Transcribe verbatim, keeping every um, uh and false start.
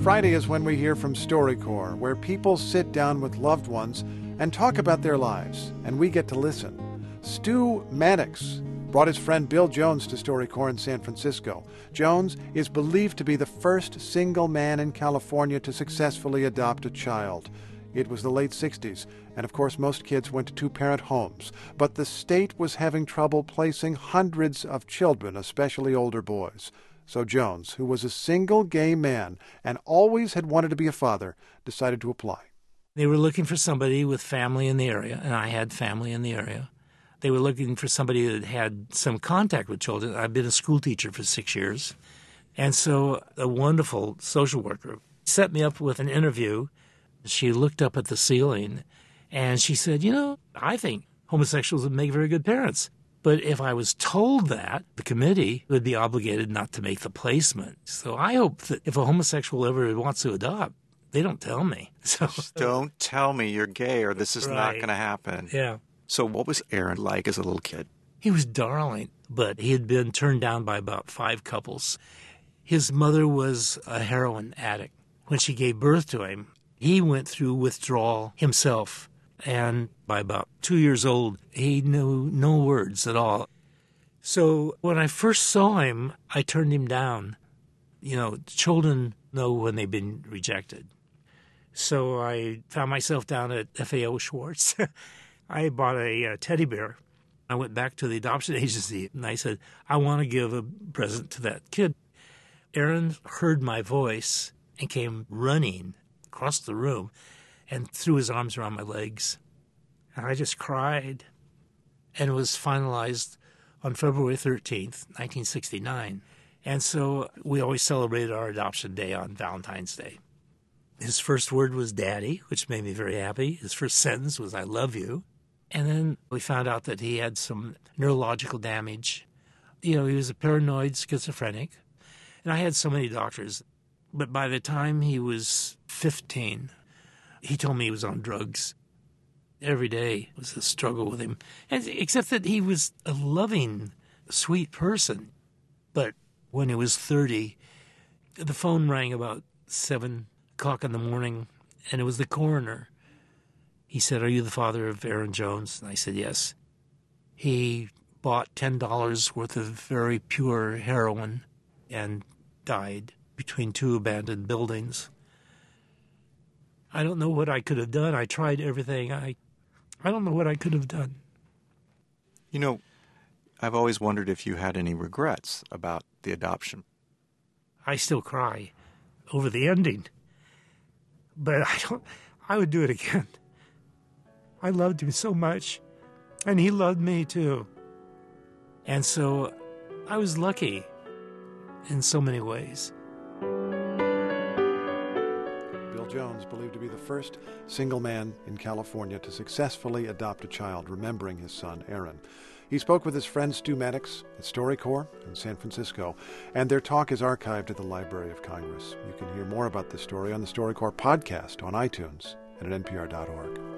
Friday is when we hear from StoryCorps, where people sit down with loved ones and talk about their lives, and we get to listen. Stu Mannix brought his friend Bill Jones to StoryCorps in San Francisco. Jones is believed to be the first single man in California to successfully adopt a child. It was the late sixties, and of course most kids went to two-parent homes. But the state was having trouble placing hundreds of children, especially older boys. So Jones, who was a single gay man and always had wanted to be a father, decided to apply. They were looking for somebody with family in the area, and I had family in the area. They were looking for somebody that had some contact with children. I've been a school teacher for six years. And so a wonderful social worker set me up with an interview. She looked up at the ceiling, and she said, you know, I think homosexuals would make very good parents. But if I was told that, the committee would be obligated not to make the placement. So I hope that if a homosexual ever wants to adopt, they don't tell me. So don't tell me you're gay or this is right. not going to happen. Yeah. So what was Aaron like as a little kid? He was darling, but he had been turned down by about five couples. His mother was a heroin addict. When she gave birth to him, he went through withdrawal himself. And by about two years old, he knew no words at all. So when I first saw him, I turned him down. You know, children know when they've been rejected. So I found myself down at F A O Schwartz. I bought a, a teddy bear. I went back to the adoption agency, and I said, I want to give a present to that kid. Aaron heard my voice and came running across the room and threw his arms around my legs. And I just cried. And it was finalized on February thirteenth, nineteen sixty-nine. And so we always celebrated our adoption day on Valentine's Day. His first word was daddy, which made me very happy. His first sentence was, I love you. And then we found out that he had some neurological damage. You know, he was a paranoid schizophrenic. And I had so many doctors. But by the time he was fifteen, he told me he was on drugs. Every day was a struggle with him, and except that he was a loving, sweet person. But when he was thirty, the phone rang about seven o'clock in the morning, and it was the coroner. He said, are you the father of Aaron Jones? And I said, yes. He bought ten dollars worth of very pure heroin and died between two abandoned buildings. I don't know what I could have done. I tried everything. I I don't know what I could have done. You know, I've always wondered if you had any regrets about the adoption. I still cry over the ending. But I don't I would do it again. I loved him so much, and he loved me too. And so I was lucky in so many ways. Jones, believed to be the first single man in California to successfully adopt a child, remembering his son, Aaron. He spoke with his friend Stu Mannix at StoryCorps in San Francisco, and their talk is archived at the Library of Congress. You can hear more about this story on the StoryCorps podcast on iTunes and at N P R dot org.